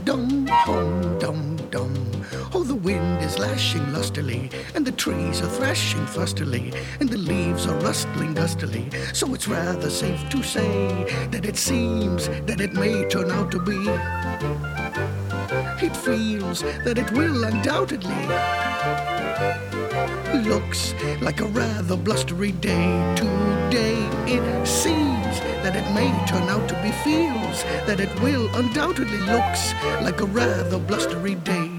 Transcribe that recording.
dum, hum, dum, dum. Oh, the wind is lashing lustily, and the trees are thrashing thustily, and the leaves are rustling gustily. So it's rather safe to say that it seems that it may turn out to be. It feels that it will undoubtedly. Looks like a rather blustery day today. It seems that it may turn out to be. Feels that it will undoubtedly. Looks like a rather blustery day